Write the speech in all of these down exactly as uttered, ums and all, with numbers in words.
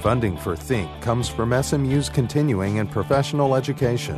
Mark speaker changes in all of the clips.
Speaker 1: Funding for Think comes from S M U's continuing and professional education.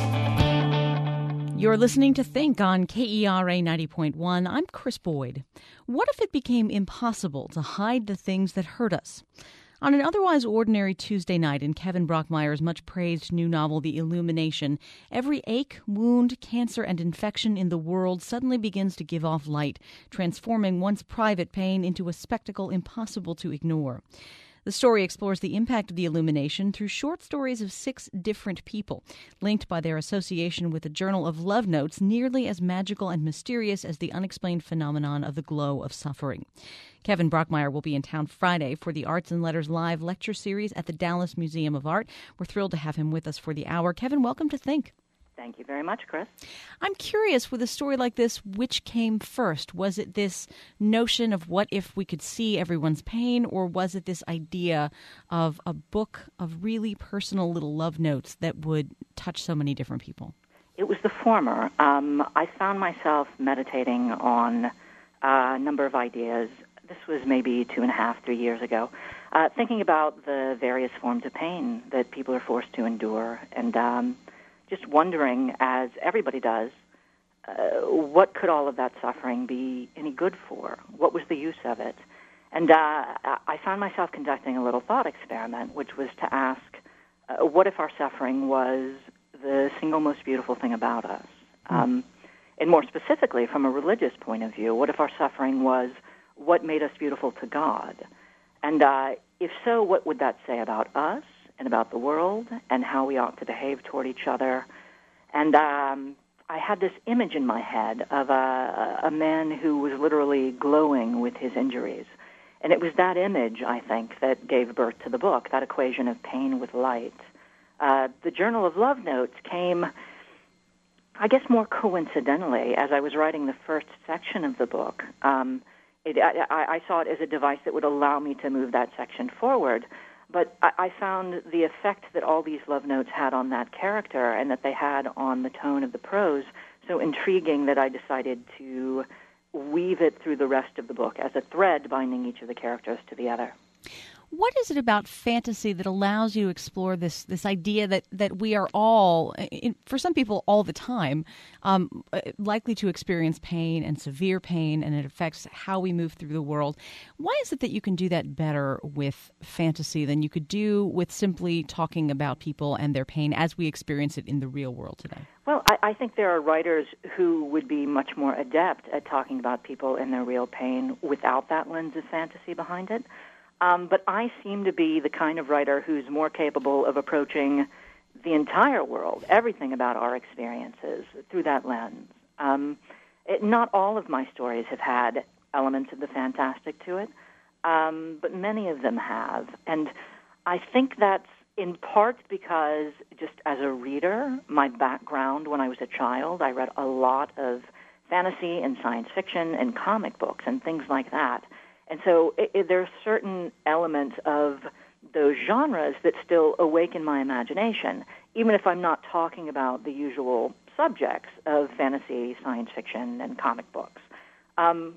Speaker 2: You're listening to Think on K E R A ninety point one. I'm Chris Boyd. What if it became impossible to hide the things that hurt us? On an otherwise ordinary Tuesday night in Kevin Brockmeyer's much-praised new novel, The Illumination, every ache, wound, cancer, and infection in the world suddenly begins to give off light, transforming once private pain into a spectacle impossible to ignore. The story explores the impact of the illumination through short stories of six different people, linked by their association with a journal of love notes nearly as magical and mysterious as the unexplained phenomenon of the glow of suffering. Kevin Brockmeyer will be in town Friday for the Arts and Letters Live lecture series at the Dallas Museum of Art. We're thrilled to have him with us for the hour. Kevin, welcome to Think.
Speaker 3: Thank you very much, Chris.
Speaker 2: I'm curious, with a story like this, which came first? Was it this notion of what if we could see everyone's pain, or was it this idea of a book of really personal little love notes that would touch so many different people?
Speaker 3: It was the former. Um, I found myself meditating on a number of ideas. This was maybe two and a half, three years ago, uh, thinking about the various forms of pain that people are forced to endure, and um, just wondering, as everybody does, uh, what could all of that suffering be any good for? What was the use of it? And uh, I found myself conducting a little thought experiment, which was to ask, uh, what if our suffering was the single most beautiful thing about us? Mm. Um, and more specifically, from a religious point of view, what if our suffering was what made us beautiful to God? And uh, if so, what would that say about us and about the world and how we ought to behave toward each other? And um, I had this image in my head of a, a man who was literally glowing with his injuries. And it was that image, I think, that gave birth to the book, that equation of pain with light. Uh, the Journal of Love Notes came, I guess, more coincidentally, as I was writing the first section of the book. Um, it, I, I saw it as a device that would allow me to move that section forward. But I, I found the effect that all these love notes had on that character and that they had on the tone of the prose so intriguing that I decided to weave it through the rest of the book as a thread binding each of the characters to the other.
Speaker 2: What is it about fantasy that allows you to explore this this idea that, that we are all, in, for some people all the time, um, likely to experience pain and severe pain, and it affects how we move through the world? Why is it that you can do that better with fantasy than you could do with simply talking about people and their pain as we experience it in the real world today?
Speaker 3: Well, I, I think there are writers who would be much more adept at talking about people and their real pain without that lens of fantasy behind it. Um, but I seem to be the kind of writer who's more capable of approaching the entire world, everything about our experiences, through that lens. Um, it, not all of my stories have had elements of the fantastic to it, um, but many of them have. And I think that's in part because, just as a reader, my background when I was a child, I read a lot of fantasy and science fiction and comic books and things like that. And so it, it, there are certain elements of those genres that still awaken my imagination, even if I'm not talking about the usual subjects of fantasy, science fiction, and comic books. Um,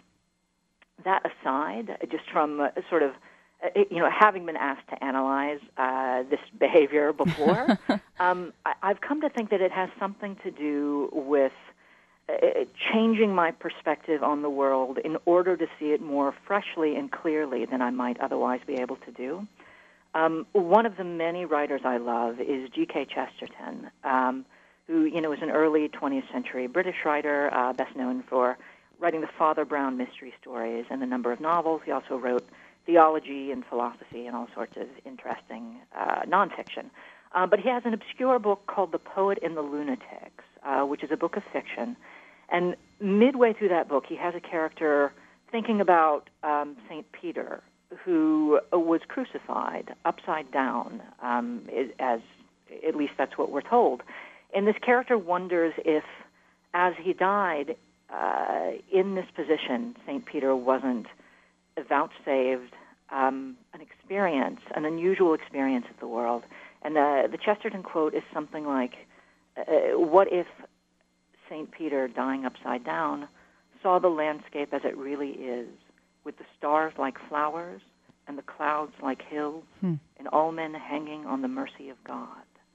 Speaker 3: that aside, just from uh, sort of, uh, you know, having been asked to analyze uh, this behavior before, um, I, I've come to think that it has something to do with Uh, changing my perspective on the world in order to see it more freshly and clearly than I might otherwise be able to do. Um, one of the many writers I love is G K Chesterton, um, who, you know, is an early twentieth century British writer, uh, best known for writing the Father Brown mystery stories and a number of novels. He also wrote theology and philosophy and all sorts of interesting uh, nonfiction. Uh, but he has an obscure book called The Poet and the Lunatics, uh, which is a book of fiction. And midway through that book, he has a character thinking about um, Saint Peter, who was crucified upside down, um, as at least that's what we're told. And this character wonders if, as he died uh, in this position, Saint Peter wasn't vouchsafed um, an experience, an unusual experience of the world. And uh, the Chesterton quote is something like, uh, what if Saint Peter, dying upside down, saw the landscape as it really is, with the stars like flowers and the clouds like hills, hmm. and and all men hanging on the mercy of God.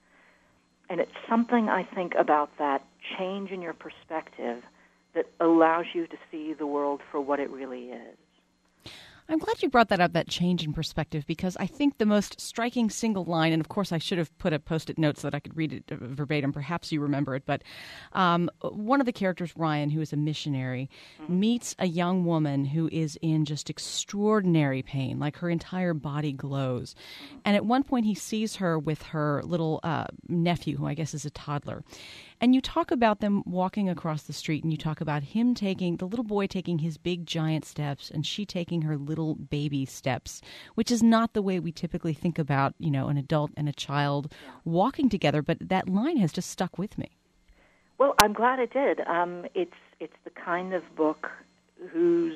Speaker 3: And it's something, I think, about that change in your perspective that allows you to see the world for what it really is.
Speaker 2: I'm glad you brought that up, that change in perspective, because I think the most striking single line, and of course I should have put a post-it note so that I could read it verbatim. Perhaps you remember it, but um, one of the characters, Ryan, who is a missionary, mm-hmm. meets a young woman who is in just extraordinary pain, like her entire body glows. Mm-hmm. And at one point he sees her with her little uh, nephew, who I guess is a toddler. And you talk about them walking across the street, and you talk about him taking, the little boy taking his big giant steps, and she taking her little baby steps, which is not the way we typically think about, you know, an adult and a child walking together. But that line has just stuck with me.
Speaker 3: Well, I'm glad it did. Um, it's it's the kind of book whose,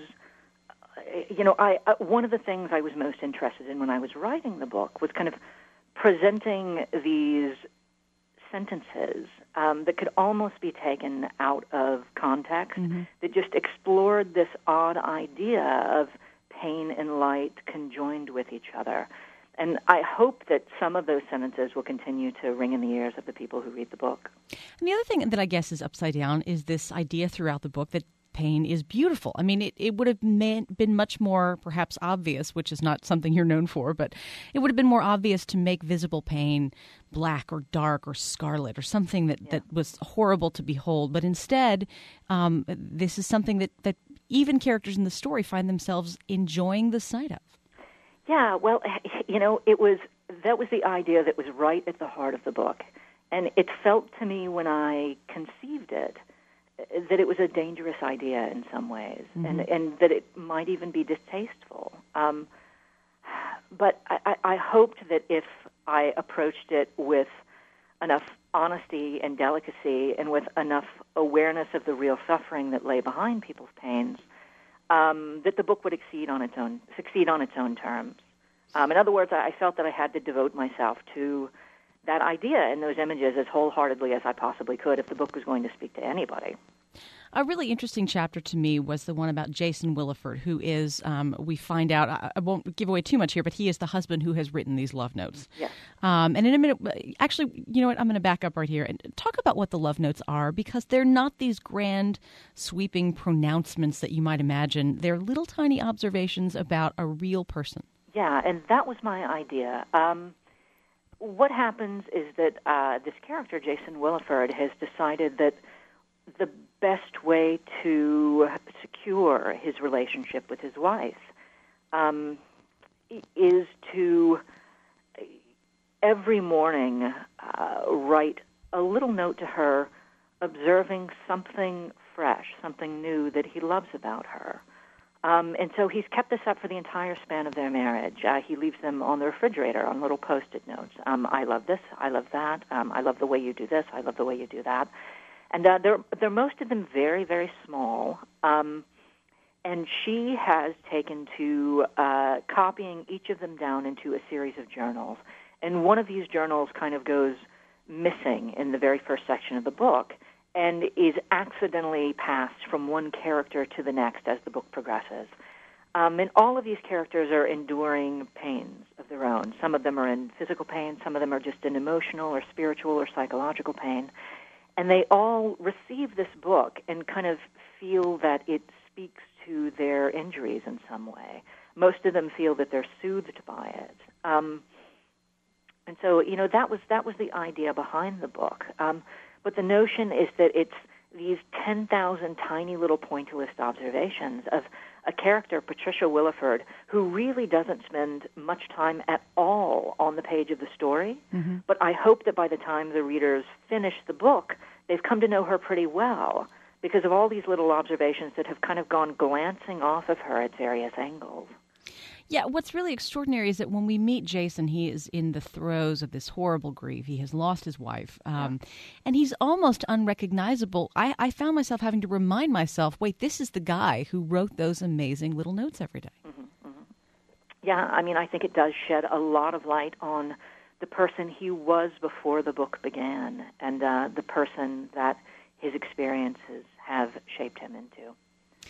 Speaker 3: you know, I uh, one of the things I was most interested in when I was writing the book was kind of presenting these sentences um, that could almost be taken out of context, mm-hmm. that just explored this odd idea of pain and light conjoined with each other. And I hope that some of those sentences will continue to ring in the ears of the people who read the book.
Speaker 2: And the other thing that I guess is upside down is this idea throughout the book that pain is beautiful. I mean, it, it would have meant, been much more perhaps obvious, which is not something you're known for, but it would have been more obvious to make visible pain black or dark or scarlet or something that, yeah. that was horrible to behold. But instead, um, this is something that, that even characters in the story find themselves enjoying the sight of.
Speaker 3: Yeah, well, you know, it was that was the idea that was right at the heart of the book. And it felt to me when I conceived it that it was a dangerous idea in some ways, mm-hmm. and, and that it might even be distasteful. Um, but I, I hoped that if I approached it with enough honesty and delicacy and with enough awareness of the real suffering that lay behind people's pains, um, that the book would succeed on its own, succeed on its own terms. Um, in other words, I felt that I had to devote myself to that idea and those images as wholeheartedly as I possibly could if the book was going to speak to anybody.
Speaker 2: A really interesting chapter to me was the one about Jason Willeford, who is, um, we find out, I, I won't give away too much here, but he is the husband who has written these love notes.
Speaker 3: Yes.
Speaker 2: Um, and in a minute, actually, you know what, I'm going to back up right here and talk about what the love notes are, because they're not these grand, sweeping pronouncements that you might imagine. They're little tiny observations about a real person.
Speaker 3: Yeah, and that was my idea. Um, what happens is that uh, this character, Jason Willeford, has decided that the best way to secure his relationship with his wife um, is to every morning uh, write a little note to her observing something fresh, something new that he loves about her. Um, and so he's kept this up for the entire span of their marriage. Uh, he leaves them on the refrigerator on little Post-it notes. Um, I love this. I love that. Um, I love the way you do this. I love the way you do that. And uh, they're, they're most of them very, very small. Um, and she has taken to uh, copying each of them down into a series of journals. And one of these journals kind of goes missing in the very first section of the book and is accidentally passed from one character to the next as the book progresses. Um, and all of these characters are enduring pains of their own. Some of them are in physical pain. Some of them are just in emotional or spiritual or psychological pain. And they all receive this book and kind of feel that it speaks to their injuries in some way. Most of them feel that they're soothed by it. Um, and so, you know, that was that was the idea behind the book. Um, but the notion is that it's these ten thousand tiny little pointillist observations of a character, Patricia Willeford, who really doesn't spend much time at all on the page of the story. Mm-hmm. But I hope that by the time the readers finish the book, they've come to know her pretty well because of all these little observations that have kind of gone glancing off of her at various angles.
Speaker 2: Yeah, what's really extraordinary is that when we meet Jason, he is in the throes of this horrible grief. He has lost his wife, um, yeah. and he's almost unrecognizable. I, I found myself having to remind myself, wait, this is the guy who wrote those amazing little notes every day.
Speaker 3: Mm-hmm, mm-hmm. Yeah, I mean, I think it does shed a lot of light on the person he was before the book began and uh, the person that his experiences have shaped him into.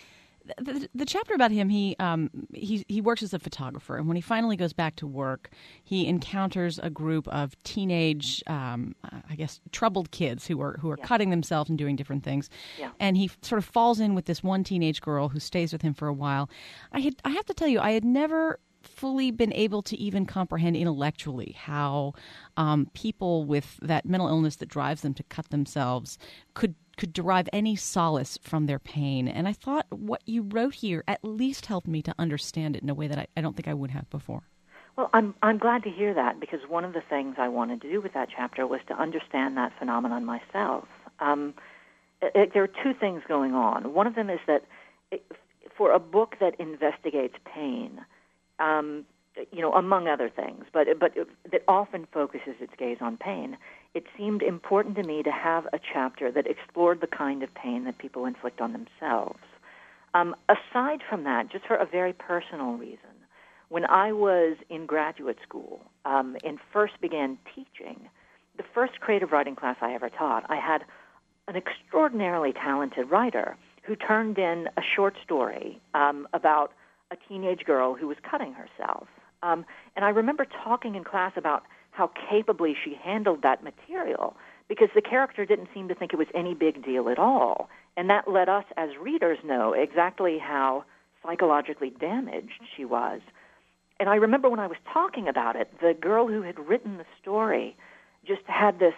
Speaker 2: The, the chapter about him, he um, he he works as a photographer, and when he finally goes back to work, he encounters a group of teenage, um, I guess, troubled kids who are who are yeah. cutting themselves and doing different things.
Speaker 3: Yeah.
Speaker 2: And he sort of falls in with this one teenage girl who stays with him for a while. I had I have to tell you, I had never fully been able to even comprehend intellectually how um, people with that mental illness that drives them to cut themselves could could derive any solace from their pain. And I thought what you wrote here at least helped me to understand it in a way that I, I don't think I would have before.
Speaker 3: Well, I'm I'm glad to hear that, because one of the things I wanted to do with that chapter was to understand that phenomenon myself. Um, it, there are two things going on. One of them is that it, for a book that investigates pain, um, you know, among other things, but but that often focuses its gaze on pain, it seemed important to me to have a chapter that explored the kind of pain that people inflict on themselves. Um, aside from that, just for a very personal reason, when I was in graduate school um, and first began teaching, the first creative writing class I ever taught, I had an extraordinarily talented writer who turned in a short story um, about a teenage girl who was cutting herself. Um, and I remember talking in class about how capably she handled that material, because the character didn't seem to think it was any big deal at all. And that let us as readers know exactly how psychologically damaged she was. And I remember when I was talking about it, the girl who had written the story just had this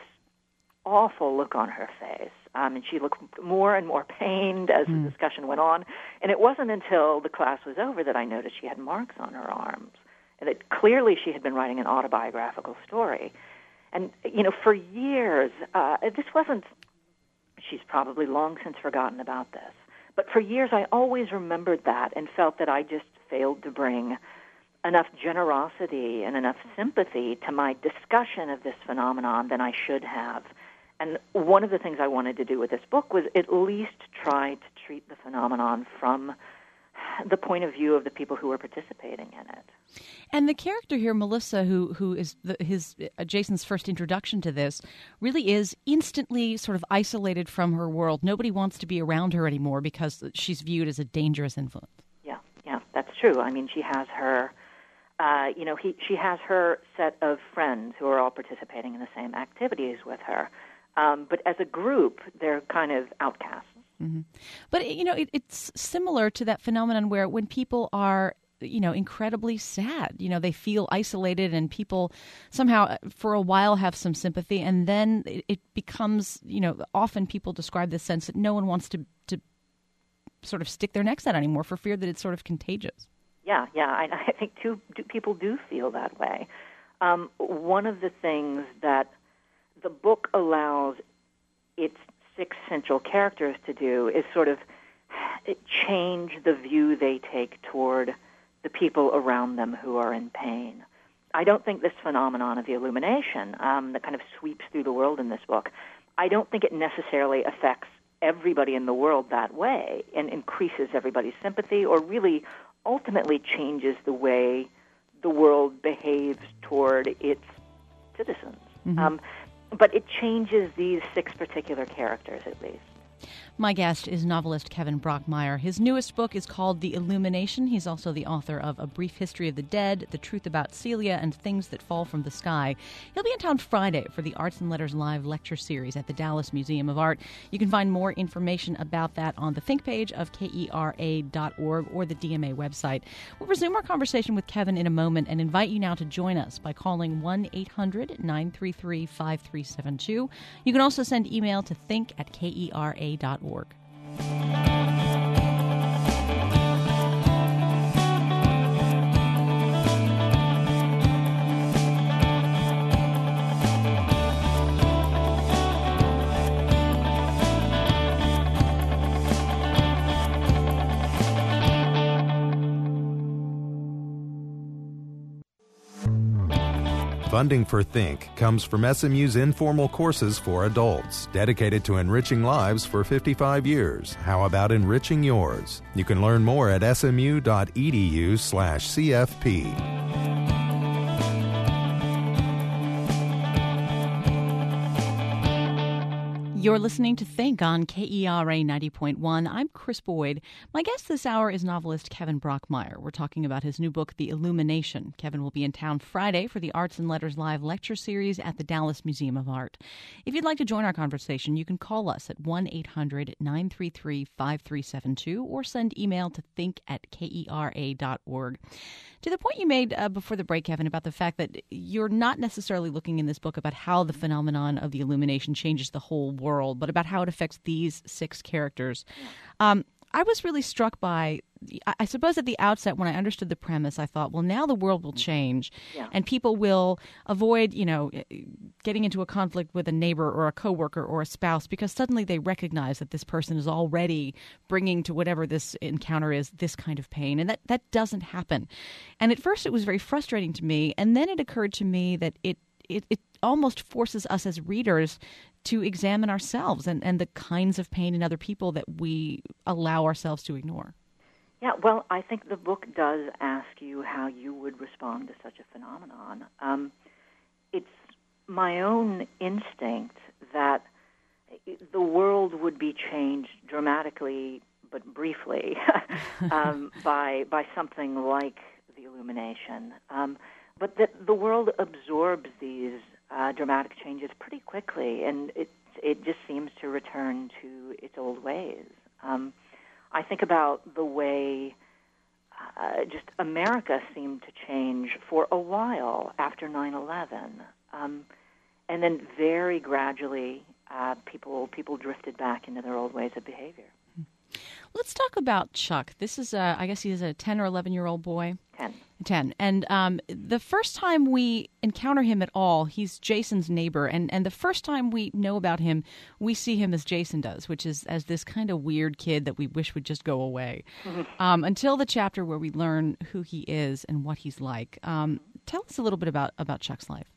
Speaker 3: awful look on her face. Um, and she looked more and more pained as mm. the discussion went on. And it wasn't until the class was over that I noticed she had marks on her arms, and that clearly she had been writing an autobiographical story. And, you know, for years, uh, this wasn't, she's probably long since forgotten about this, but for years I always remembered that and felt that I just failed to bring enough generosity and enough sympathy to my discussion of this phenomenon than I should have. And one of the things I wanted to do with this book was at least try to treat the phenomenon from the point of view of the people who are participating in it.
Speaker 2: And the character here, Melissa, who who is the, his uh, Jason's first introduction to this, really is instantly sort of isolated from her world. Nobody wants to be around her anymore because she's viewed as a dangerous influence.
Speaker 3: Yeah, yeah, that's true. I mean, she has her, uh, you know, he, she has her set of friends who are all participating in the same activities with her. Um, but as a group, they're kind of outcasts.
Speaker 2: Mm-hmm. But, you know, it, it's similar to that phenomenon where when people are, you know, incredibly sad, you know, they feel isolated, and people somehow for a while have some sympathy, and then it, it becomes, you know, often people describe this sense that no one wants to, to sort of stick their necks out anymore for fear that it's sort of contagious.
Speaker 3: Yeah, yeah, I, I think two, two people do feel that way. Um, one of the things that the book allows its six central characters to do is sort of change the view they take toward the people around them who are in pain. I don't think this phenomenon of the illumination um, that kind of sweeps through the world in this book, I don't think it necessarily affects everybody in the world that way and increases everybody's sympathy or really ultimately changes the way the world behaves toward its citizens. Mm-hmm. Um, but it changes these six particular characters, at least.
Speaker 2: My guest is novelist Kevin Brockmeyer. His newest book is called The Illumination. He's also the author of A Brief History of the Dead, The Truth About Celia, and Things That Fall from the Sky. He'll be in town Friday for the Arts and Letters Live lecture series at the Dallas Museum of Art. You can find more information about that on the Think page of K E R A dot org or the D M A website. We'll resume our conversation with Kevin in a moment and invite you now to join us by calling one eight hundred nine three three five three seven two. You can also send email to think at K E R A dot org.
Speaker 1: Funding for Think comes from S M U's informal courses for adults, dedicated to enriching lives for fifty-five years. How about enriching yours? You can learn more at smu.edu slash CFP.
Speaker 2: You're listening to Think on K E R A ninety point one. I'm Chris Boyd. My guest this hour is novelist Kevin Brockmeyer. We're talking about his new book, The Illumination. Kevin will be in town Friday for the Arts and Letters Live lecture series at the Dallas Museum of Art. If you'd like to join our conversation, you can call us at one eight hundred nine three three five three seven two or send email to think at kera dot org. To the point you made uh, before the break, Kevin, about the fact that you're not necessarily looking in this book about how the phenomenon of the illumination changes the whole world, but about how it affects these six characters. Um, I was really struck by, I suppose at the outset when I understood the premise, I thought, well, now the world will change
Speaker 3: Yeah.
Speaker 2: and people will avoid, you know, getting into a conflict with a neighbor or a coworker or a spouse because suddenly they recognize that this person is already bringing to whatever this encounter is this kind of pain. And that, that doesn't happen. And at first it was very frustrating to me. And then it occurred to me that it, it, it almost forces us as readers to examine ourselves and, and the kinds of pain in other people that we allow ourselves to ignore.
Speaker 3: Yeah, well, I think the book does ask you how you would respond to such a phenomenon. Um, it's my own instinct that the world would be changed dramatically, but briefly, um, by by something like the illumination. Um, but that the world absorbs these uh, dramatic changes pretty quickly, and it it just seems to return to its old ways. Um, I think about the way uh, just America seemed to change for a while after nine eleven, um, and then very gradually uh, people people drifted back into their old ways of behavior.
Speaker 2: Let's talk about Chuck. This is, a, I guess he is a ten or eleven-year-old boy.
Speaker 3: Ten.
Speaker 2: ten. And um, the first time we encounter him at all, he's Jason's neighbor. And, and the first time we know about him, we see him as Jason does, which is as this kind of weird kid that we wish would just go away. Mm-hmm. Um, until the chapter where we learn who he is and what he's like. Um, tell us a little bit about, about Chuck's life.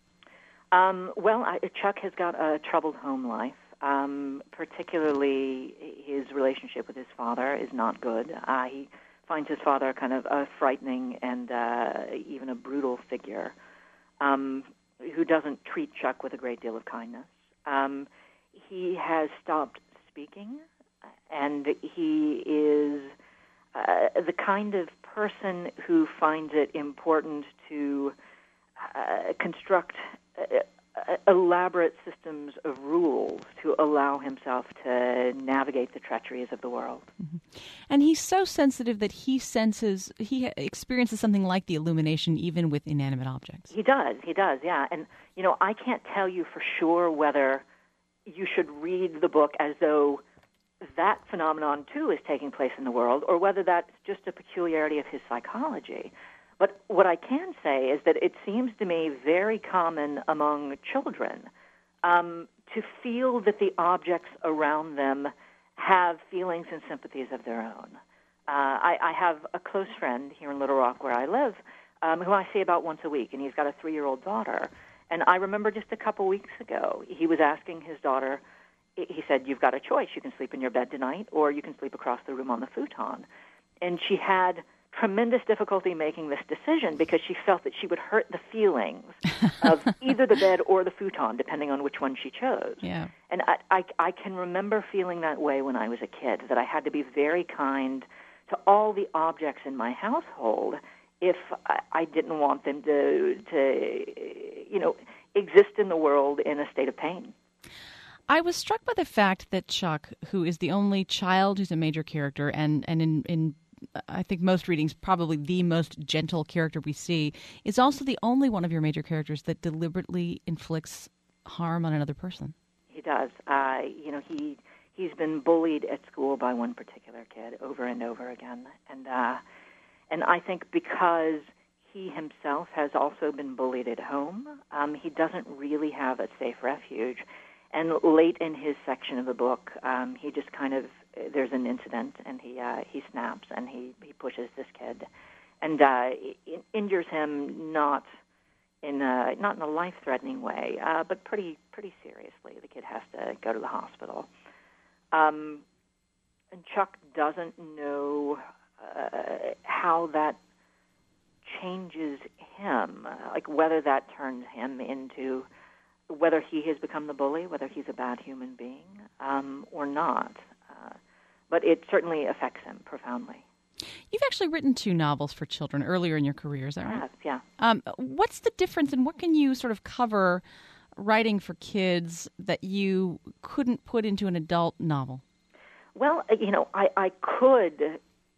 Speaker 3: Um, well, I, Chuck has got a troubled home life. Um, particularly his relationship with his father is not good. Uh, he finds his father kind of a frightening and uh, even a brutal figure um, who doesn't treat Chuck with a great deal of kindness. Um, he has stopped speaking, and he is uh, the kind of person who finds it important to uh, construct uh, elaborate systems of rules to allow himself to navigate the treacheries of the world.
Speaker 2: Mm-hmm. And he's so sensitive that he senses, he experiences something like the illumination even with inanimate objects.
Speaker 3: He does, he does, yeah. And, you know, I can't tell you for sure whether you should read the book as though that phenomenon, too, is taking place in the world, or whether that's just a peculiarity of his psychology. But what I can say is that it seems to me very common among children um, to feel that the objects around them have feelings and sympathies of their own. Uh, I, I have a close friend here in Little Rock where I live um, who I see about once a week, and he's got a three-year-old daughter. And I remember just a couple weeks ago, he was asking his daughter, he said, "You've got a choice. You can sleep in your bed tonight, or you can sleep across the room on the futon." And she had tremendous difficulty making this decision because she felt that she would hurt the feelings of either the bed or the futon, depending on which one she chose.
Speaker 2: Yeah.
Speaker 3: And I, I, I can remember feeling that way when I was a kid, that I had to be very kind to all the objects in my household if I, I didn't want them to, to, you know, exist in the world in a state of pain.
Speaker 2: I was struck by the fact that Chuck, who is the only child who's a major character, and, and in, in I think most readings, probably the most gentle character we see, is also the only one of your major characters that deliberately inflicts harm on another person.
Speaker 3: He does. Uh, you know, he he's been bullied at school by one particular kid over and over again, and uh, and I think because he himself has also been bullied at home, um, he doesn't really have a safe refuge. And late in his section of the book, um, he just kind of, there's an incident, and he uh, he snaps, and he, he pushes this kid, and uh, it injures him not in a, not in a life-threatening way, uh, but pretty pretty seriously. The kid has to go to the hospital. Um, and Chuck doesn't know uh, how that changes him, uh, like whether that turns him into whether he has become the bully, whether he's a bad human being um, or not. Uh, but it certainly affects him profoundly.
Speaker 2: You've actually written two novels for children earlier in your career, is that right?
Speaker 3: Yes, yeah.
Speaker 2: Um, what's the difference, and what can you sort of cover writing for kids that you couldn't put into an adult novel?
Speaker 3: Well, you know, I, I could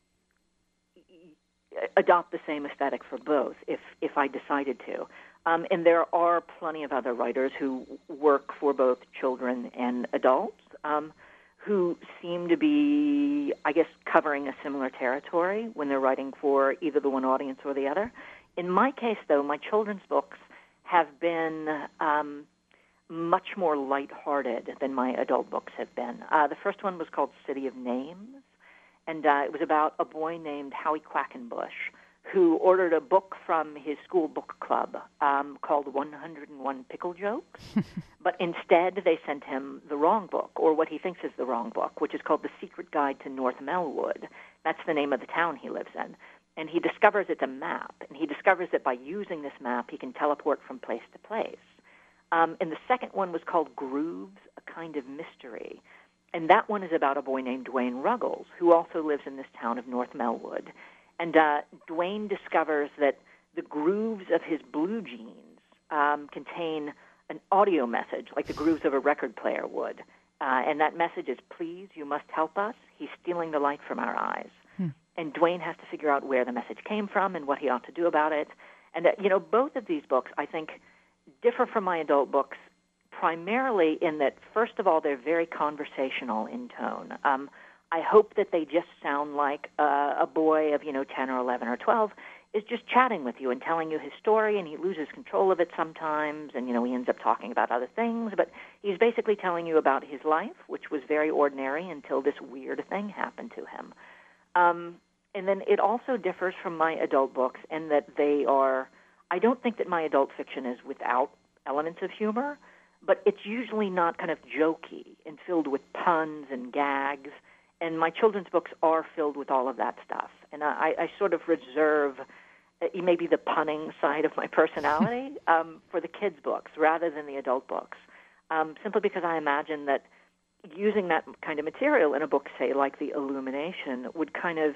Speaker 3: adopt the same aesthetic for both if, if I decided to. Um, and there are plenty of other writers who work for both children and adults um, who seem to be, I guess, covering a similar territory when they're writing for either the one audience or the other. In my case, though, my children's books have been um, much more lighthearted than my adult books have been. Uh, the first one was called City of Names, and uh, it was about a boy named Howie Quackenbush who ordered a book from his school book club um, called one hundred one Pickle Jokes, but instead they sent him the wrong book, or what he thinks is the wrong book, which is called The Secret Guide to North Melwood. That's the name of the town he lives in. And he discovers it's a map, and he discovers that by using this map he can teleport from place to place. Um, and the second one was called Grooves, A Kind of Mystery. And that one is about a boy named Dwayne Ruggles, who also lives in this town of North Melwood. And uh, Dwayne discovers that the grooves of his blue jeans um, contain an audio message, like the grooves of a record player would. Uh, and that message is, please, you must help us. He's stealing the light from our eyes. Hmm. And Dwayne has to figure out where the message came from and what he ought to do about it. And, uh, you know, both of these books, I think, differ from my adult books primarily in that, first of all, they're very conversational in tone. Um, I hope that they just sound like uh, a boy of, you know, ten or eleven or twelve is just chatting with you and telling you his story, and he loses control of it sometimes, and, you know, he ends up talking about other things, but he's basically telling you about his life, which was very ordinary until this weird thing happened to him. Um, and then it also differs from my adult books in that they are, I don't think that my adult fiction is without elements of humor, but it's usually not kind of jokey and filled with puns and gags. And my children's books are filled with all of that stuff. And I, I sort of reserve uh, maybe the punning side of my personality um, for the kids' books rather than the adult books, um, simply because I imagine that using that kind of material in a book, say, like The Illumination, would kind of,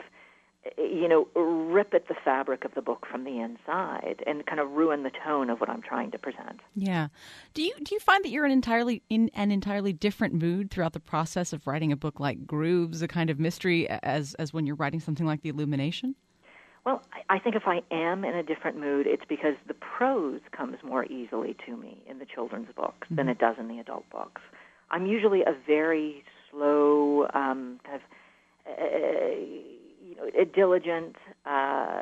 Speaker 3: you know, rip at the fabric of the book from the inside and kind of ruin the tone of what I'm trying to present.
Speaker 2: Yeah. Do you do you find that you're in entirely in an entirely different mood throughout the process of writing a book like Grooves, A Kind of Mystery, as as when you're writing something like The Illumination?
Speaker 3: Well, I think if I am in a different mood, it's because the prose comes more easily to me in the children's books mm-hmm. than it does in the adult books. I'm usually a very slow, um, kind of, uh, you know, a diligent uh,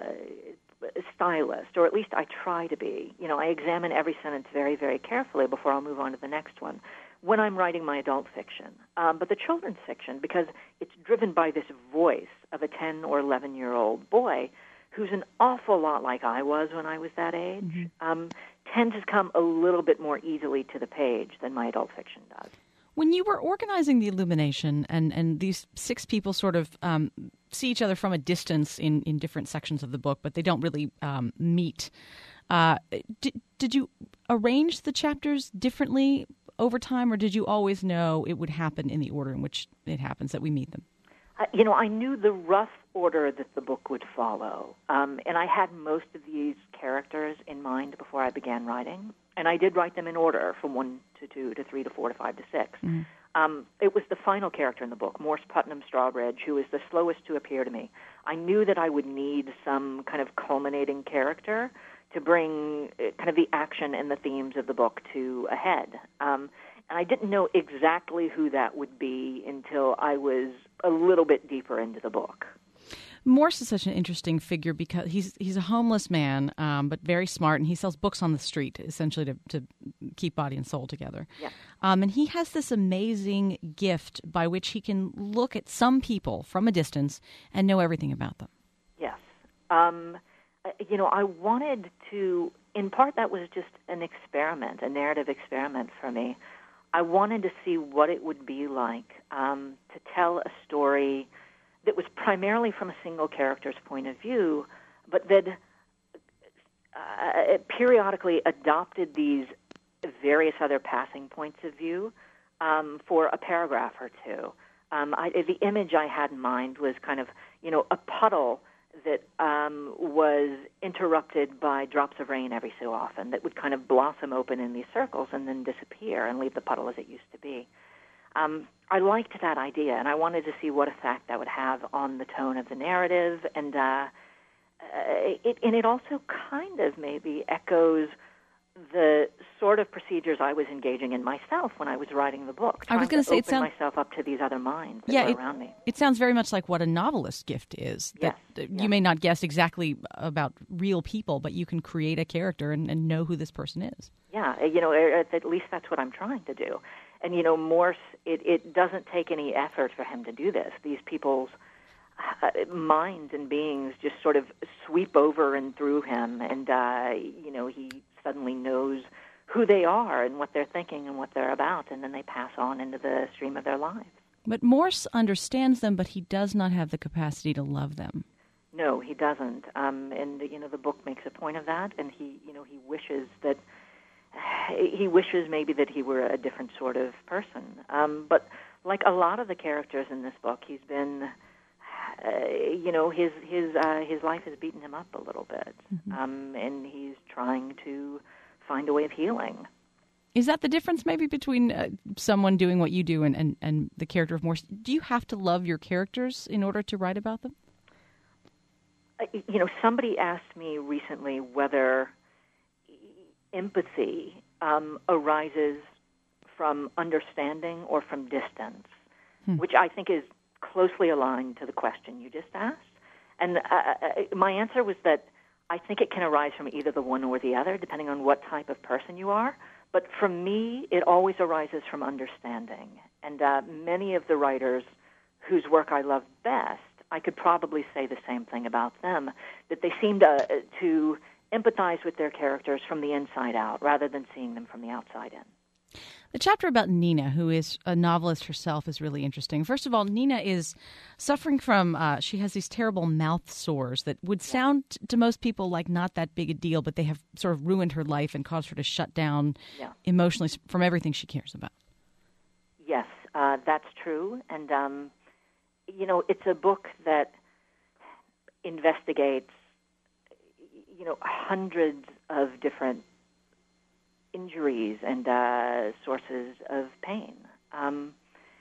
Speaker 3: stylist, or at least I try to be. You know, I examine every sentence very, very carefully before I'll move on to the next one when I'm writing my adult fiction. Um, but the children's fiction, because it's driven by this voice of a ten or eleven-year-old boy who's an awful lot like I was when I was that age, mm-hmm. um, tends to come a little bit more easily to the page than my adult fiction does.
Speaker 2: When you were organizing The Illumination, and, and these six people sort of um, see each other from a distance in, in different sections of the book, but they don't really um, meet, uh, did, did you arrange the chapters differently over time, or did you always know it would happen in the order in which it happens, that we meet them?
Speaker 3: Uh, you know, I knew the rough order that the book would follow, um, and I had most of these characters in mind before I began writing, and I did write them in order from one to two to three to four to five to six. Mm-hmm. Um, it was the final character in the book, Morse Putnam Strawbridge, who is the slowest to appear to me. I knew that I would need some kind of culminating character to bring uh, kind of the action and the themes of the book to a head. Um, and I didn't know exactly who that would be until I was a little bit deeper into the book.
Speaker 2: Morse is such an interesting figure because he's he's a homeless man, um, but very smart, and he sells books on the street, essentially to, to keep body and soul together.
Speaker 3: Yeah.
Speaker 2: Um, and he has this amazing gift by which he can look at some people from a distance and know everything about them.
Speaker 3: Yes. Um, you know, I wanted to, in part that was just an experiment, a narrative experiment for me. I wanted to see what it would be like um, to tell a story that was primarily from a single character's point of view, but that uh, periodically adopted these various other passing points of view um, for a paragraph or two. Um, I, the image I had in mind was kind of, you know, a puddle that um, was interrupted by drops of rain every so often that would kind of blossom open in these circles and then disappear and leave the puddle as it used to be. Um, I liked that idea, and I wanted to see what effect that would have on the tone of the narrative, and uh, it, and it also kind of maybe echoes the sort of procedures I was engaging in myself when I was writing the book.
Speaker 2: I was going to say,
Speaker 3: open
Speaker 2: it sounds
Speaker 3: myself up to these other minds that
Speaker 2: yeah,
Speaker 3: were
Speaker 2: it,
Speaker 3: around me.
Speaker 2: It sounds very much like what a novelist's gift is. That
Speaker 3: yes,
Speaker 2: you
Speaker 3: yes.
Speaker 2: may not guess exactly about real people, but you can create a character and, and know who this person is.
Speaker 3: Yeah, you know, at least that's what I'm trying to do. And, you know, Morse, it, it doesn't take any effort for him to do this. These people's uh, minds and beings just sort of sweep over and through him, and, uh, you know, he suddenly knows who they are and what they're thinking and what they're about, and then they pass on into the stream of their lives.
Speaker 2: But Morse understands them, but he does not have the capacity to love them.
Speaker 3: No, he doesn't. Um, and, you know, the book makes a point of that, and he, you know, he wishes that he wishes maybe that he were a different sort of person. Um, but like a lot of the characters in this book, he's been, uh, you know, his his uh, his life has beaten him up a little bit, mm-hmm. um, and he's trying to find a way of healing.
Speaker 2: Is that the difference maybe between uh, someone doing what you do and, and, and the character of Morse? Do you have to love your characters in order to write about them?
Speaker 3: Uh, you know, somebody asked me recently whether empathy um, arises from understanding or from distance, hmm. which I think is closely aligned to the question you just asked. And uh, my answer was that I think it can arise from either the one or the other, depending on what type of person you are. But for me, it always arises from understanding. And uh, many of the writers whose work I love best, I could probably say the same thing about them, that they seem to, to empathize with their characters from the inside out rather than seeing them from the outside in.
Speaker 2: The chapter about Nina, who is a novelist herself, is really interesting. First of all, Nina is suffering from, uh, she has these terrible mouth sores that would sound to most people like not that big a deal, but they have sort of ruined her life and caused her to shut down yeah. emotionally from everything she cares about.
Speaker 3: Yes, uh, that's true. And, um, you know, it's a book that investigates, you know, hundreds of different injuries and uh, sources of pain. Um,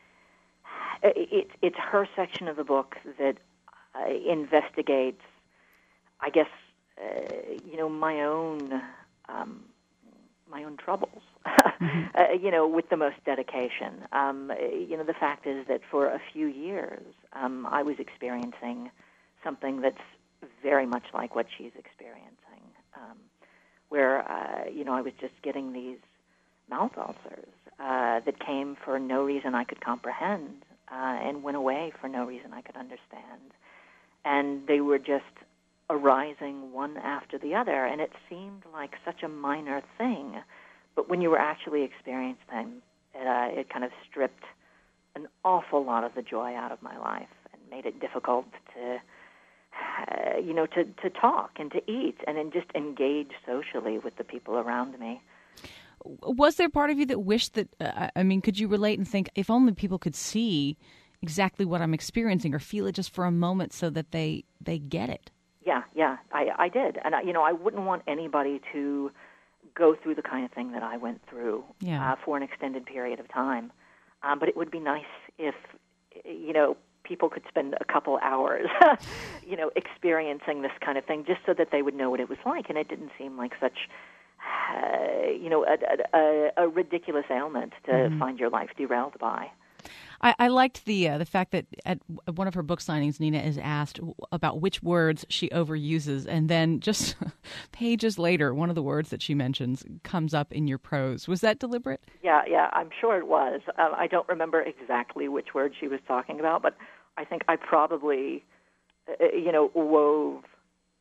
Speaker 3: it, it's her section of the book that uh, investigates, I guess, uh, you know, my own um, my own troubles. mm-hmm. uh, you know, with the most dedication. Um, you know, the fact is that for a few years, um, I was experiencing something that's very much like what she's experiencing. Um, where, uh, you know, I was just getting these mouth ulcers uh, that came for no reason I could comprehend uh, and went away for no reason I could understand. And they were just arising one after the other, and it seemed like such a minor thing. But when you were actually experiencing them, it, uh, it kind of stripped an awful lot of the joy out of my life and made it difficult to... Uh, you know, to, to talk and to eat and then just engage socially with the people around me.
Speaker 2: Was there part of you that wished that, uh, I mean, could you relate and think, if only people could see exactly what I'm experiencing or feel it just for a moment so that they, they get it?
Speaker 3: Yeah, yeah, I, I did. And, I, you know, I wouldn't want anybody to go through the kind of thing that I went through
Speaker 2: yeah.
Speaker 3: uh, for an extended period of time. Um, but it would be nice if, you know, people could spend a couple hours, you know, experiencing this kind of thing just so that they would know what it was like. And it didn't seem like such, uh, you know, a, a, a ridiculous ailment to mm-hmm. find your life derailed by.
Speaker 2: I, I liked the uh, the fact that at one of her book signings, Nina is asked about which words she overuses, and then just pages later, one of the words that she mentions comes up in your prose. Was that deliberate?
Speaker 3: Yeah, yeah, I'm sure it was. Uh, I don't remember exactly which word she was talking about, but I think I probably, uh, you know, wove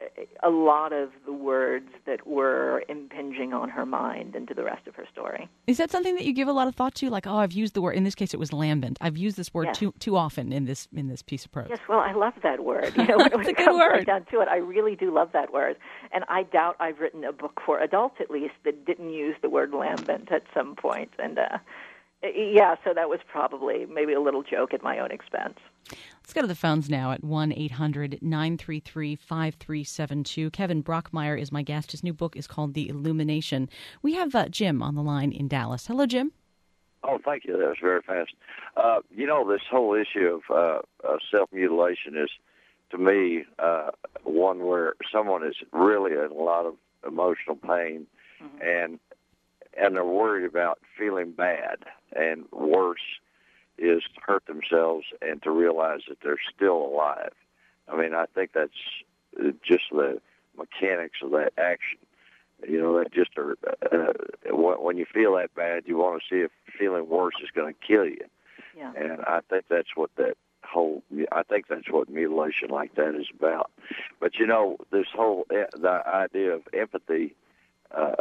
Speaker 3: a lot of the words that were impinging on her mind into the rest of her story.
Speaker 2: Is that something that you give a lot of thought to? Like, oh, I've used the word, in this case it was lambent. I've used this word
Speaker 3: yes.
Speaker 2: too too often in this in this piece of prose.
Speaker 3: Yes, well, I love that word. You know, when, when
Speaker 2: it's
Speaker 3: it
Speaker 2: a good
Speaker 3: comes
Speaker 2: word.
Speaker 3: right down to it, I really do love that word. And I doubt I've written a book for adults, at least, that didn't use the word lambent at some point. And, uh, yeah, so that was probably maybe a little joke at my own expense.
Speaker 2: Let's go to the phones now at one eight hundred nine three three five three seven two. Kevin Brockmeyer is my guest. His new book is called The Illumination. We have uh, Jim on the line in Dallas. Hello, Jim.
Speaker 4: Oh, thank you. That was very fast. Uh, you know, this whole issue of uh, uh, self-mutilation is, to me, uh, one where someone is really in a lot of emotional pain, mm-hmm. and and they're worried about feeling bad, and worse is to hurt themselves and to realize that they're still alive. I mean, I think that's just the mechanics of that action. You know, that just are, uh, when you feel that bad, you want to see if feeling worse is going to kill you.
Speaker 3: Yeah.
Speaker 4: And I think that's what that whole, I think that's what mutilation like that is about. But, you know, this whole, the idea of empathy uh,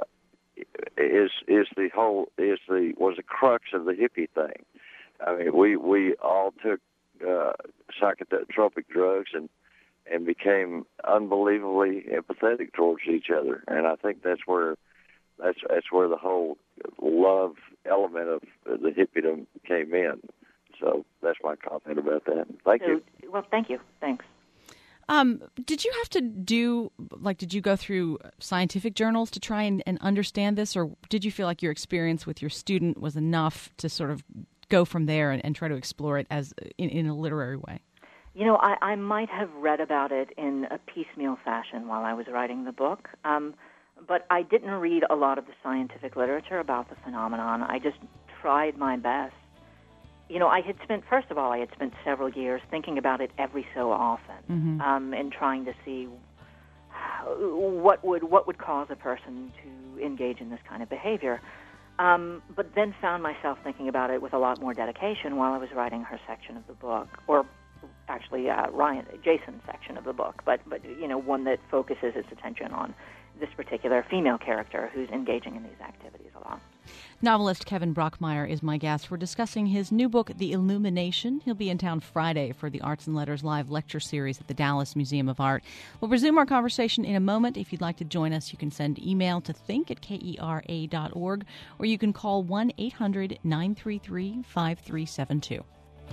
Speaker 4: is is the whole, is the, was the crux of the hippie thing. I mean, we, we all took uh, psychotropic drugs and and became unbelievably empathetic towards each other. And I think that's where that's that's where the whole love element of the hippiedom came in. So that's my comment about that. Thank
Speaker 3: so,
Speaker 4: you.
Speaker 3: Well, thank you. Thanks.
Speaker 2: Um, did you have to do, like, did you go through scientific journals to try and, and understand this, or did you feel like your experience with your student was enough to sort of go from there and, and try to explore it as in, in a literary way?
Speaker 3: You know, I, I might have read about it in a piecemeal fashion while I was writing the book, um, but I didn't read a lot of the scientific literature about the phenomenon. I just tried my best. You know, I had spent, first of all, I had spent several years thinking about it every so often, mm-hmm. um, and trying to see what would what would cause a person to engage in this kind of behavior. Um, but then found myself thinking about it with a lot more dedication while I was writing her section of the book, or actually uh, Ryan, Jason's section of the book, but, but you know, one that focuses its attention on this particular female character who's engaging in these activities a lot.
Speaker 2: Novelist Kevin Brockmeyer is my guest. We're discussing his new book, The Illumination. He'll be in town Friday for the Arts and Letters Live lecture series at the Dallas Museum of Art. We'll resume our conversation in a moment. If you'd like to join us, you can send email to think at K E R A dot org, or you can call one eight hundred nine three three five three seven two.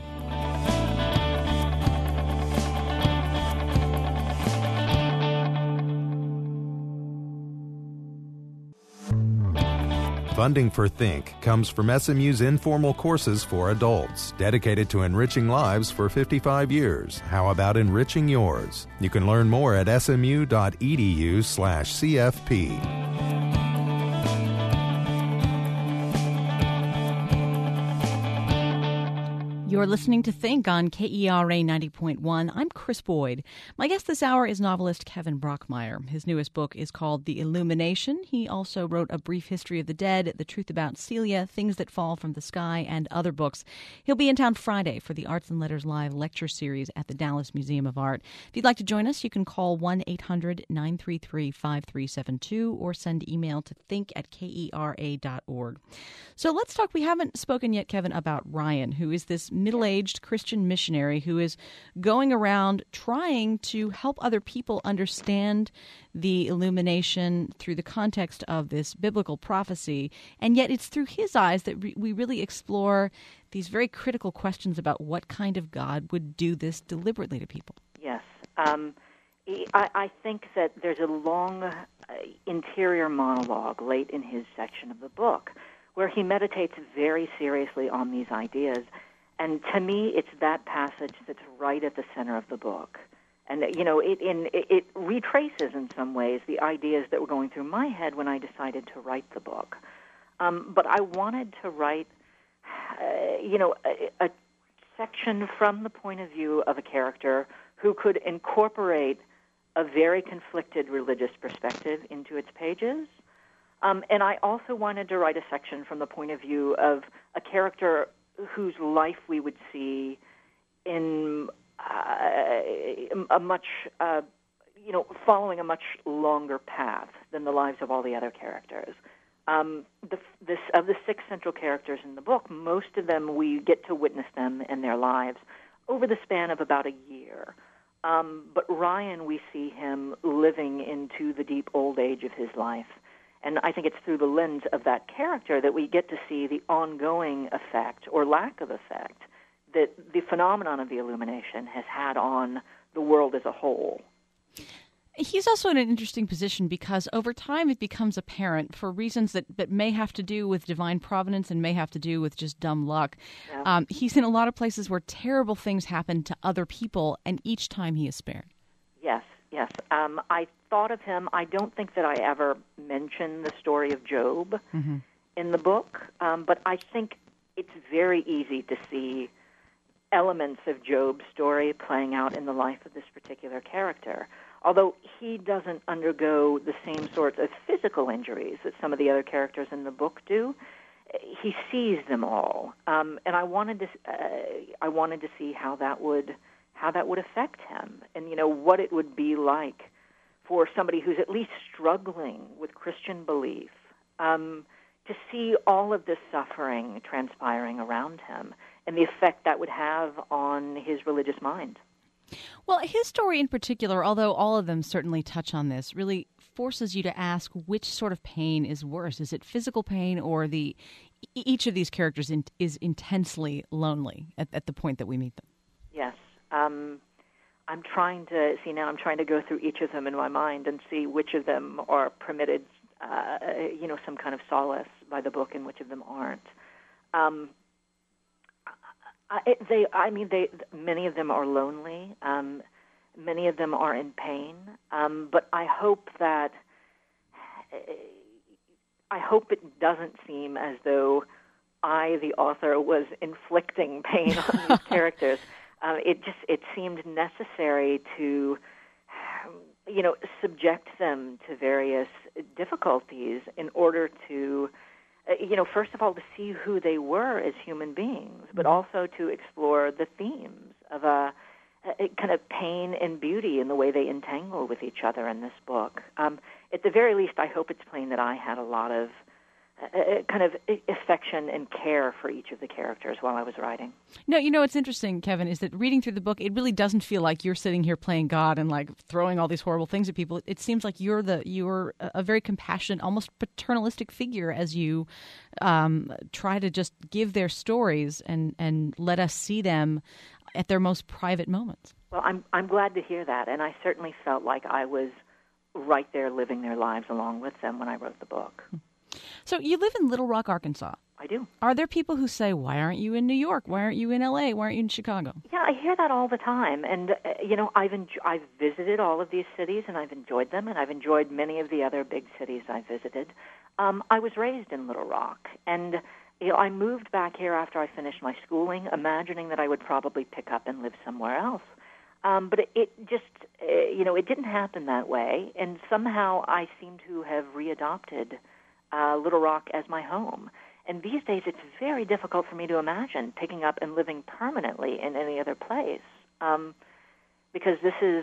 Speaker 1: Funding for Think comes from S M U's informal courses for adults, dedicated to enriching lives for fifty-five years. How about enriching yours? You can learn more at smu.edu slash CFP.
Speaker 2: You're listening to Think on K E R A ninety point one. I'm Chris Boyd. My guest this hour is novelist Kevin Brockmeyer. His newest book is called The Illumination. He also wrote A Brief History of the Dead, The Truth About Celia, Things That Fall from the Sky, and other books. He'll be in town Friday for the Arts and Letters Live lecture series at the Dallas Museum of Art. If you'd like to join us, you can call one eight hundred nine three three five three seven two or send email to think at K E R A dot org. So let's talk. We haven't spoken yet, Kevin, about Ryan, who is this middle-aged Christian missionary who is going around trying to help other people understand the illumination through the context of this biblical prophecy. And yet it's through his eyes that re- we really explore these very critical questions about what kind of God would do this deliberately to people.
Speaker 3: Yes. Um, I, I think that there's a long uh, interior monologue late in his section of the book where he meditates very seriously on these ideas. And to me, it's that passage that's right at the center of the book. And, you know, it, in, it, it retraces in some ways the ideas that were going through my head when I decided to write the book. Um, but I wanted to write, uh, you know, a, a section from the point of view of a character who could incorporate a very conflicted religious perspective into its pages. Um, and I also wanted to write a section from the point of view of a character whose life we would see in uh, a much uh, you know, following a much longer path than the lives of all the other characters. Um, the, this, of the six central characters in the book, most of them, we get to witness them in their lives over the span of about a year. Um, but Ryan, we see him living into the deep old age of his life. And I think it's through the lens of that character that we get to see the ongoing effect or lack of effect that the phenomenon of the illumination has had on the world as a whole.
Speaker 2: He's also in an interesting position because over time it becomes apparent, for reasons that, that may have to do with divine providence and may have to do with just dumb luck. Yeah. Um, he's in a lot of places where terrible things happen to other people, and each time he is spared.
Speaker 3: Yes, yes. Um, I thought of him. I don't think that I ever mentioned the story of Job mm-hmm. in the book, um, but I think it's very easy to see elements of Job's story playing out in the life of this particular character. Although he doesn't undergo the same sorts of physical injuries that some of the other characters in the book do, he sees them all, um, and I wanted to. Uh, I wanted to see how that would how that would affect him, and you know what it would be like for somebody who's at least struggling with Christian belief um, to see all of this suffering transpiring around him, and the effect that would have on his religious mind.
Speaker 2: Well, his story in particular, although all of them certainly touch on this, really forces you to ask which sort of pain is worse. Is it physical pain, or the each of these characters in, is intensely lonely at, at the point that we meet them?
Speaker 3: Yes. Um, I'm trying to see now, I'm trying to go through each of them in my mind and see which of them are permitted, uh, you know, some kind of solace by the book and which of them aren't. Um I, they, I mean, they. Many of them are lonely. Um, many of them are in pain. Um, but I hope that I hope it doesn't seem as though I, the author, was inflicting pain on these characters. Uh, it just it seemed necessary to, you know, subject them to various difficulties in order to. You know, first of all, to see who they were as human beings, but also to explore the themes of a, a kind of pain and beauty in the way they entangle with each other in this book. Um, at the very least, I hope it's plain that I had a lot of uh, kind of affection and care for each of the characters while I was writing.
Speaker 2: No, you know what's interesting, Kevin, is that reading through the book, it really doesn't feel like you're sitting here playing God and like throwing all these horrible things at people. It seems like you're the you're a very compassionate, almost paternalistic figure as you um, try to just give their stories and, and let us see them at their most private moments.
Speaker 3: Well, I'm I'm glad to hear that, and I certainly felt like I was right there living their lives along with them when I wrote the book.
Speaker 2: So you live in Little Rock, Arkansas.
Speaker 3: I do.
Speaker 2: Are there people who say, why aren't you in New York? Why aren't you in L A? Why aren't you in Chicago?
Speaker 3: Yeah, I hear that all the time. And, uh, you know, I've enjo- I've visited all of these cities, and I've enjoyed them, and I've enjoyed many of the other big cities I visited. Um, I was raised in Little Rock, and you know, I moved back here after I finished my schooling, imagining that I would probably pick up and live somewhere else. Um, but it, it just, uh, you know, it didn't happen that way, and somehow I seem to have readopted uh, Little Rock as my home. And these days it's very difficult for me to imagine picking up and living permanently in any other place, um, because this is,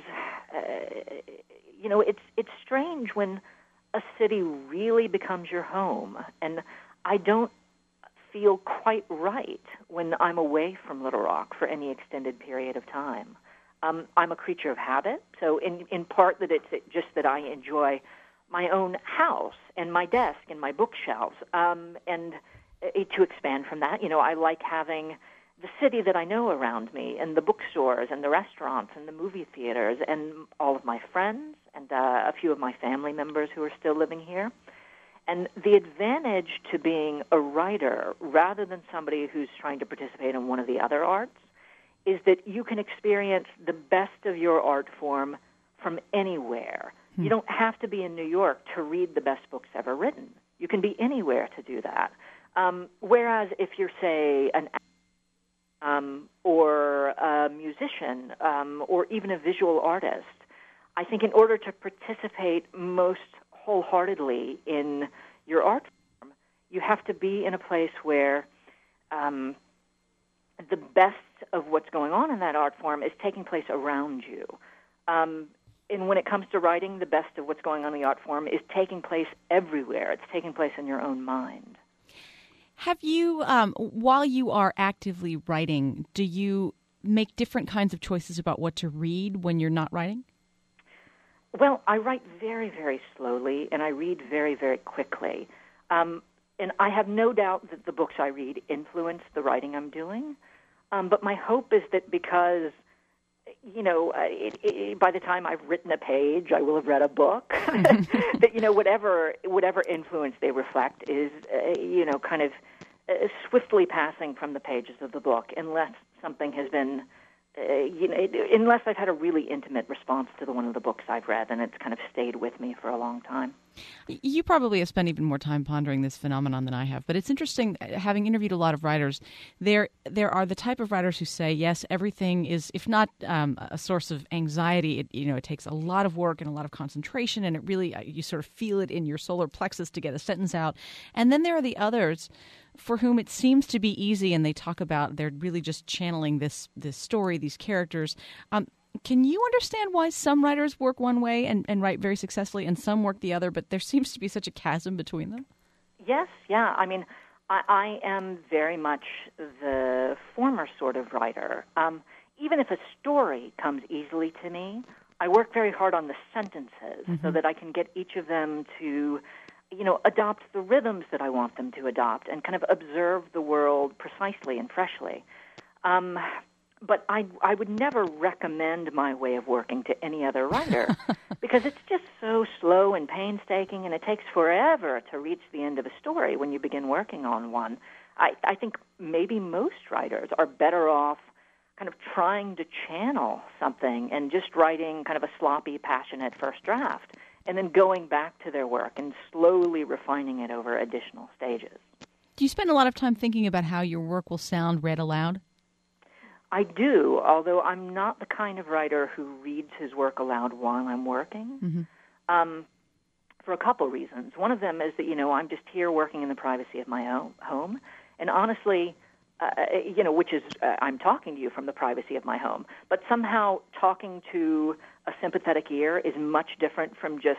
Speaker 3: uh, you know, it's it's strange when a city really becomes your home, and I don't feel quite right when I'm away from Little Rock for any extended period of time. Um, I'm a creature of habit, so in, in part that it's just that I enjoy my own house and my desk and my bookshelves, um, and uh, to expand from that, you know, I like having the city that I know around me, and the bookstores and the restaurants and the movie theaters, and all of my friends and uh, a few of my family members who are still living here. And the advantage to being a writer rather than somebody who's trying to participate in one of the other arts is that you can experience the best of your art form from anywhere. Hmm. You don't have to be in New York to read the best books ever written. You can be anywhere to do that. Um, whereas if you're, say, an um, or a musician um, or even a visual artist, I think in order to participate most wholeheartedly in your art form, you have to be in a place where um, the best of what's going on in that art form is taking place around you. Um, and when it comes to writing, the best of what's going on in the art form is taking place everywhere. It's taking place in your own mind.
Speaker 2: Have you, um, while you are actively writing, do you make different kinds of choices about what to read when you're not writing?
Speaker 3: Well, I write very, very slowly, and I read very, very quickly. Um, and I have no doubt that the books I read influence the writing I'm doing. Um, but my hope is that because, you know, uh, it, it, by the time I've written a page, I will have read a book. That, you know, whatever whatever influence they reflect is, uh, you know, kind of uh, swiftly passing from the pages of the book, unless something has been, uh, you know, it, unless I've had a really intimate response to the one of the books I've read, and it's kind of stayed with me for a long time.
Speaker 2: You probably have spent even more time pondering this phenomenon than I have, but it's interesting, having interviewed a lot of writers, there there are the type of writers who say, yes, everything is, if not um, a source of anxiety, it, you know, it takes a lot of work and a lot of concentration, and it really, you sort of feel it in your solar plexus to get a sentence out. And then there are the others for whom it seems to be easy, and they talk about they're really just channeling this, this story, these characters. Um, Can you understand why some writers work one way and, and write very successfully and some work the other, but there seems to be such a chasm between them?
Speaker 3: Yes, yeah. I mean, I, I am very much the former sort of writer. Um, even if a story comes easily to me, I work very hard on the sentences mm-hmm. so that I can get each of them to, you know, adopt the rhythms that I want them to adopt and kind of observe the world precisely and freshly. Um But I, I would never recommend my way of working to any other writer because it's just so slow and painstaking, and it takes forever to reach the end of a story when you begin working on one. I, I think maybe most writers are better off kind of trying to channel something and just writing kind of a sloppy, passionate first draft and then going back to their work and slowly refining it over additional stages.
Speaker 2: Do you spend a lot of time thinking about how your work will sound read aloud?
Speaker 3: I do, although I'm not the kind of writer who reads his work aloud while I'm working, mm-hmm. um, for a couple reasons. One of them is that, you know, I'm just here working in the privacy of my own home, and honestly, uh, you know, which is, uh, I'm talking to you from the privacy of my home, but somehow talking to a sympathetic ear is much different from just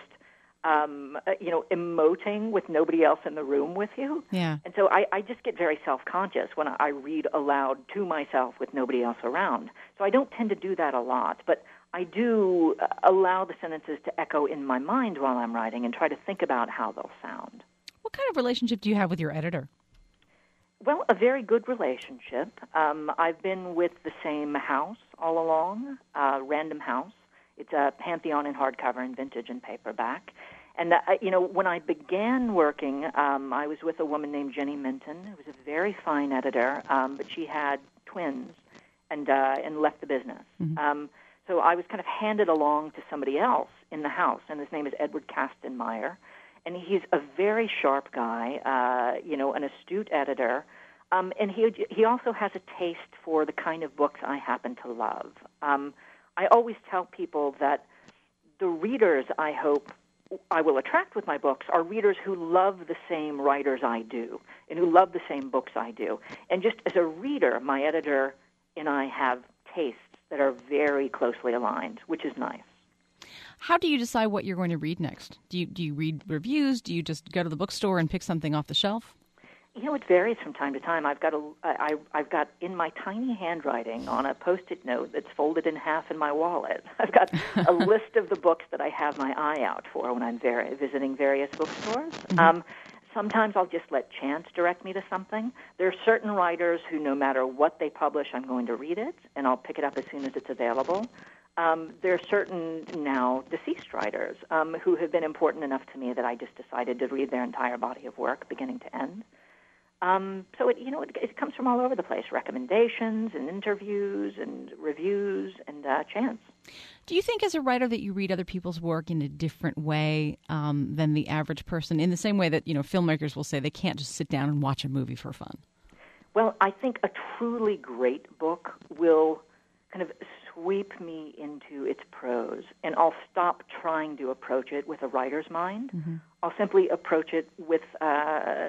Speaker 3: Um, uh, you know, emoting with nobody else in the room with you.
Speaker 2: Yeah.
Speaker 3: And so I, I just get very self-conscious when I read aloud to myself with nobody else around. So I don't tend to do that a lot, but I do uh, allow the sentences to echo in my mind while I'm writing and try to think about how they'll sound.
Speaker 2: What kind of relationship do you have with your editor?
Speaker 3: Well, a very good relationship. Um, I've been with the same house all along, uh, Random House. It's a Pantheon in hardcover and vintage and paperback. And, uh, you know, when I began working, um, I was with a woman named Jenny Minton, who was a very fine editor, um, but she had twins and uh, and left the business. Mm-hmm. Um, so I was kind of handed along to somebody else in the house, and his name is Edward Kastenmeyer. And he's a very sharp guy, uh, you know, an astute editor. Um, and he he also has a taste for the kind of books I happen to love. Um, I always tell people that the readers I hope I will attract with my books are readers who love the same writers I do and who love the same books I do. And just as a reader, my editor and I have tastes that are very closely aligned, which is nice.
Speaker 2: How do you decide what you're going to read next? Do you do you read reviews? Do you just go to the bookstore and pick something off the shelf?
Speaker 3: You know, it varies from time to time. I've got a, I, I've got in my tiny handwriting on a Post-it note that's folded in half in my wallet. I've got a list of the books that I have my eye out for when I'm very, visiting various bookstores. Mm-hmm. Um, sometimes I'll just let chance direct me to something. There are certain writers who, no matter what they publish, I'm going to read it, and I'll pick it up as soon as it's available. Um, there are certain now deceased writers um, who have been important enough to me that I just decided to read their entire body of work, beginning to end. Um, so it, you know, it, it comes from all over the place: recommendations and interviews and reviews and uh, chance.
Speaker 2: Do you think, as a writer, that you read other people's work in a different way um, than the average person? In the same way that, you know, filmmakers will say they can't just sit down and watch a movie for fun.
Speaker 3: Well, I think a truly great book will kind of sweep me into its prose, and I'll stop trying to approach it with a writer's mind. Mm-hmm. I'll simply approach it with. Uh,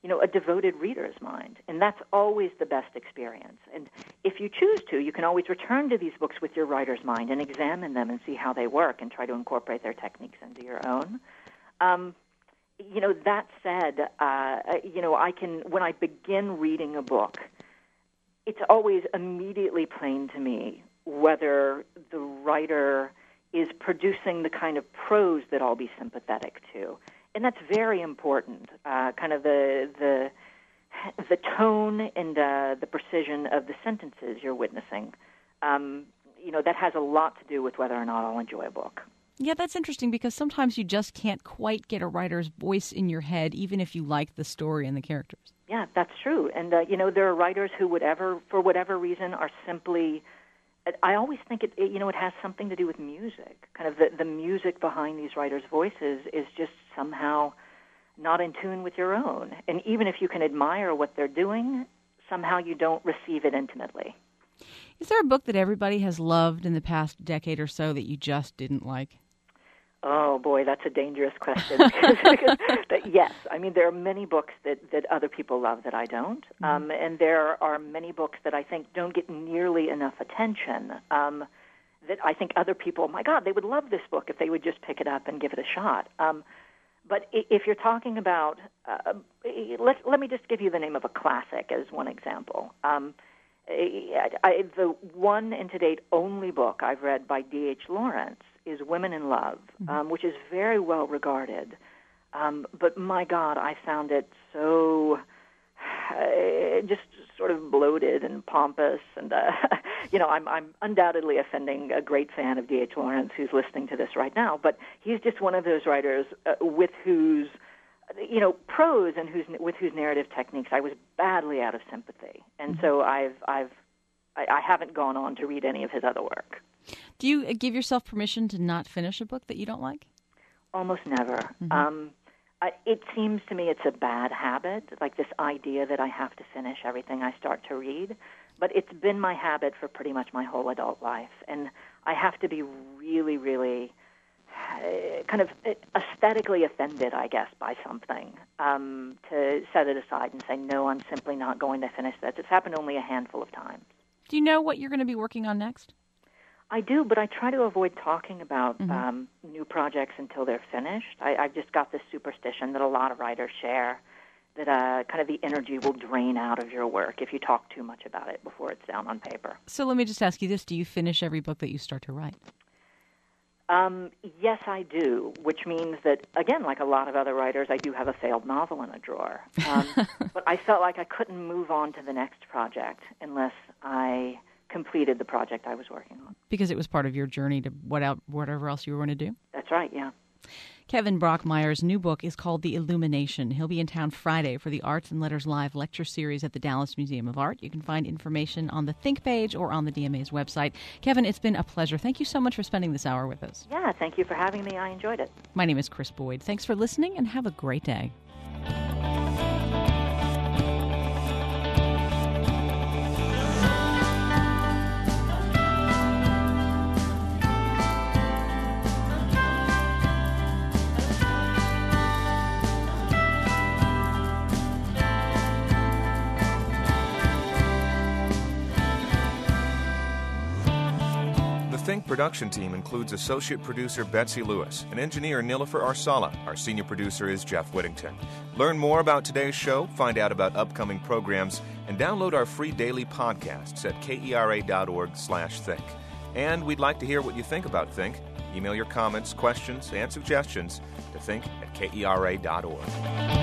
Speaker 3: you know, a devoted reader's mind. And that's always the best experience. And if you choose to, you can always return to these books with your writer's mind and examine them and see how they work and try to incorporate their techniques into your own. Um, you know, that said, uh, you know, I can, when I begin reading a book, it's always immediately plain to me whether the writer is producing the kind of prose that I'll be sympathetic to. And that's very important, uh, kind of the the the tone and uh, the precision of the sentences you're witnessing. Um, you know, that has a lot to do with whether or not I'll enjoy a book.
Speaker 2: Yeah, that's interesting because sometimes you just can't quite get a writer's voice in your head, even if you like the story and the characters.
Speaker 3: Yeah, that's true. And, uh, you know, there are writers who would ever, for whatever reason, are simply... I always think it, it, you know, it has something to do with music. Kind of the, the music behind these writers' voices is just somehow not in tune with your own. And even if you can admire what they're doing, somehow you don't receive it intimately.
Speaker 2: Is there a book that everybody has loved in the past decade or so that you just didn't like?
Speaker 3: Oh, boy, that's a dangerous question. because, but yes, I mean, there are many books that, that other people love that I don't. Mm-hmm. Um, and there are many books that I think don't get nearly enough attention um, that I think other people, my God, they would love this book if they would just pick it up and give it a shot. Um, but if you're talking about, uh, let, let me just give you the name of a classic as one example. Um, I, I, the one and to date only book I've read by D H Lawrence is Women in Love, um, which is very well regarded. Um, but my God, I found it so uh, just sort of bloated and pompous. And, uh, you know, I'm, I'm undoubtedly offending a great fan of D H Lawrence who's listening to this right now. But he's just one of those writers uh, with whose, you know, prose and whose, with whose narrative techniques I was badly out of sympathy. And so I've, I've, I, I haven't gone on to read any of his other work.
Speaker 2: Do you give yourself permission to not finish a book that you don't like?
Speaker 3: Almost never. Mm-hmm. Um, I, it seems to me it's a bad habit, like this idea that I have to finish everything I start to read. But it's been my habit for pretty much my whole adult life. And I have to be really, really uh, kind of aesthetically offended, I guess, by something um, to set it aside and say, no, I'm simply not going to finish this. It's happened only a handful of times.
Speaker 2: Do you know what you're going to be working on next?
Speaker 3: I do, but I try to avoid talking about
Speaker 2: mm-hmm.
Speaker 3: um, new projects until they're finished. I, I've just got this superstition that a lot of writers share, that uh, kind of the energy will drain out of your work if you talk too much about it before it's down on paper.
Speaker 2: So let me just ask you this. Do you finish every book that you start to write?
Speaker 3: Um, yes, I do, which means that, again, like a lot of other writers, I do have a failed novel in a drawer. Um, but I felt like I couldn't move on to the next project unless I completed the project I was working on.
Speaker 2: Because it was part of your journey to what out, whatever else you were going to do?
Speaker 3: That's right, yeah.
Speaker 2: Kevin Brockmeyer's new book is called The Illumination. He'll be in town Friday for the Arts and Letters Live lecture series at the Dallas Museum of Art. You can find information on the Think page or on the D M A's website. Kevin, it's been a pleasure. Thank you so much for spending this hour with us.
Speaker 3: Yeah, thank you for having me. I enjoyed it.
Speaker 2: My name is Chris Boyd. Thanks for listening and have a great day.
Speaker 5: The Think production team includes associate producer Betsy Lewis and engineer Nilofer Arsala. Our senior producer is Jeff Whittington. Learn more about today's show, find out about upcoming programs, and download our free daily podcasts at kera.org slash think. And we'd like to hear what you think about Think. Email your comments, questions, and suggestions to think at kera dot org.